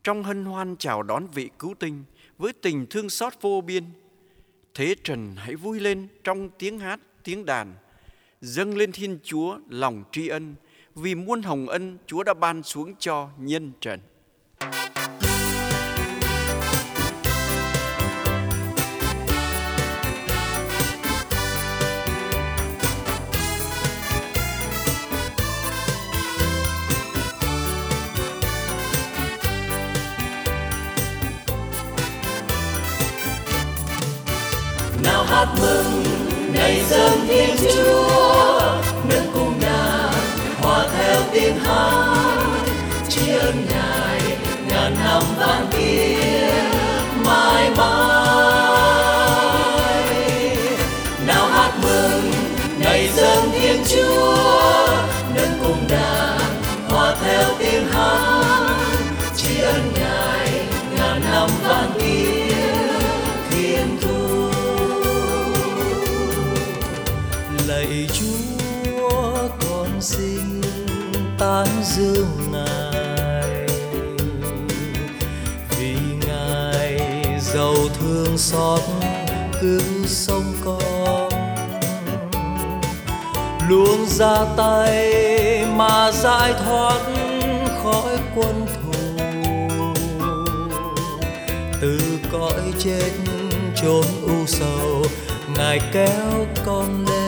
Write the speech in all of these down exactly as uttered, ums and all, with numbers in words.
trong hân hoan chào đón vị cứu tinh với tình thương xót vô biên. Thế trần hãy vui lên trong tiếng hát, tiếng đàn, dâng lên Thiên Chúa lòng tri ân vì muôn hồng ân Chúa đã ban xuống cho nhân trần. Nào hát mừng ngày dâng Thiên Chúa, nâng cùng đàn hòa theo tiếng hát, tri ân Ngài ngàn năm vạn kiếp mãi mãi. Nào hát mừng ngày dâng Thiên Chúa, nâng cùng đàn hòa theo tiếng hát, tri ân Ngài ngàn năm vạn kiếp thiên thu. Lạy Chúa, con xin tán dương Ngài, vì Ngài giàu thương xót cứu sống con, luôn ra tay mà giải thoát khỏi quân thù, từ cõi chết chốn u sầu Ngài kéo con lên.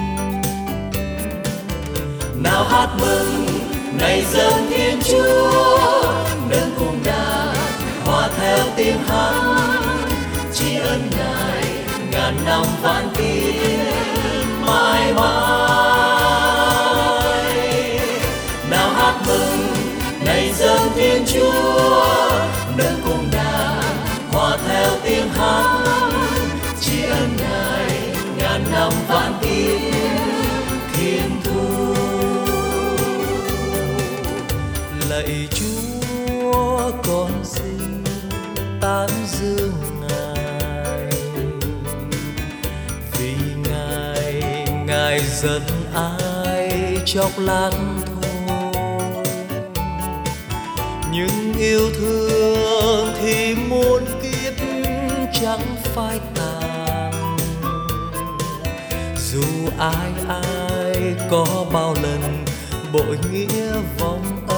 Nào hát mừng ngày dâng Thiên Chúa, nâng cùng đàn hòa theo tiếng hát, tri ân Ngài ngàn năm vạn kiếp mãi mãi. Nào hát mừng ngày dâng Thiên Chúa, nâng cùng đàn hòa theo tiếng hát, tri ân Ngài ngàn năm vạn kiếp thiên thu. Lạy Chúa, con xin tán dương Ngài, vì Ngài Ngài dẫn ai chốc lát thôi, nhưng yêu thương thì muôn kiếp chẳng phai tàn. Dù ai ai có bao lần bội nghĩa vong ân.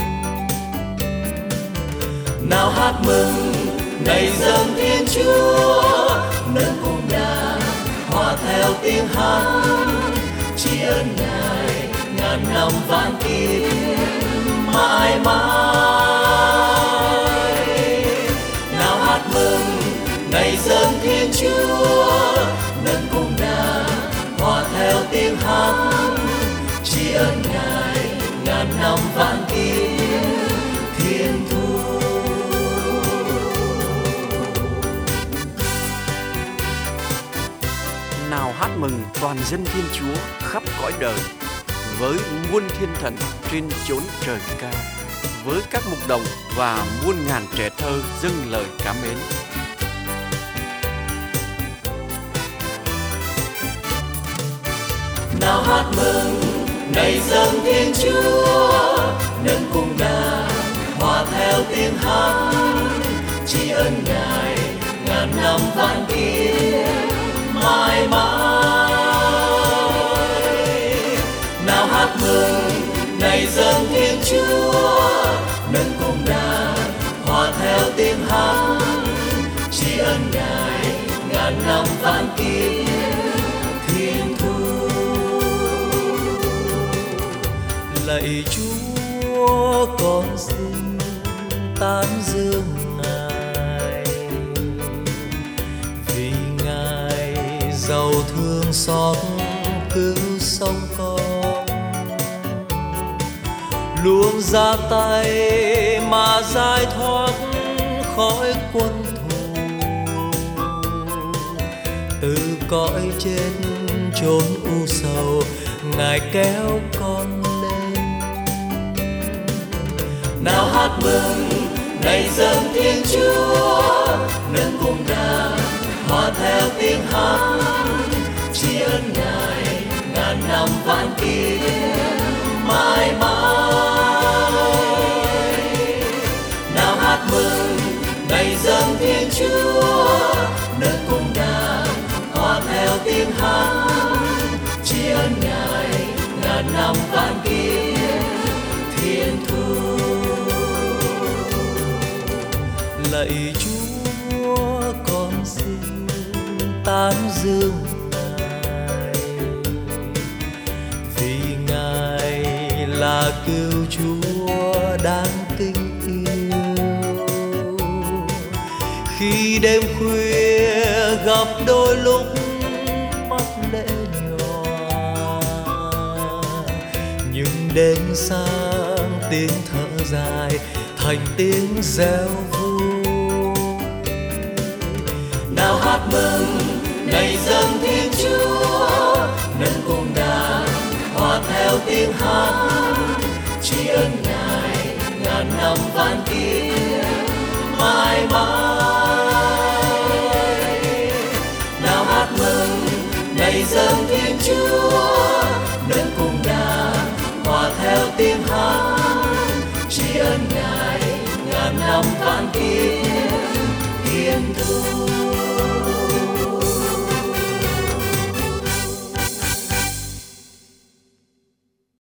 Nào hát mừng ngày dâng Thiên Chúa, nâng cùng đàn hòa theo tiếng hát, tri ân Ngài ngàn năm vạn kiếp mãi mãi. Nào hát mừng ngày dâng Thiên Chúa, nâng cùng đàn hòa theo tiếng hát, tri ân Ngài ngàn năm vạn kiếp thiên thu. Nào hát mừng toàn dân Thiên Chúa khắp cõi đời, với muôn thiên thần trên chốn trời cao, với các mục đồng và muôn ngàn trẻ thơ dâng lời cảm mến. Nào hát mừng ngày dâng Thiên Chúa, nâng cùng đàn hòa theo tiếng hát, tri ân Ngài ngàn năm vạn kiếp mãi mãi. Nào hát mừng ngày dâng Thiên Chúa, nâng cùng đàn hòa theo tiếng hát, tri ân Ngài ngàn năm vạn kiếp thiên thu. Lạy Chúa, con xin tán dương Ngài, vì Ngài giàu thương xót cứu sống con, luôn ra tay mà giải thoát khỏi quân thù, từ cõi chết chốn u sầu Ngài kéo con lên. Nào hát mừng ngày dâng Thiên Chúa, nâng cùng đàn hòa theo tiếng hát, tri ân Ngài ngàn năm vạn kiếp mãi mãi. Nào hát mừng ngày dâng Thiên Chúa, nâng cung đàn hòa theo tiếng hát, tri ân Ngài ngàn năm vạn kiếp thiên thu. Lạy Chúa, con xin tán dương Ngài, vì Ngài là cứu Chúa đáng kính yêu. Khi đêm khuya gặp đôi lúc mắt lệ nhòa, nhưng đến sáng tiếng thở dài thành tiếng reo vui. Nào hát mừng ngày dâng Thiên Chúa, nâng cung đàn hòa theo tiếng hát, tri ân Ngài ngàn năm vạn kiếp mãi mãi. Nào hát mừng ngày dâng Thiên Chúa, nâng cung đàn hòa theo tiếng hát, tri ân Ngài ngàn năm vạn kiếp thiên thu.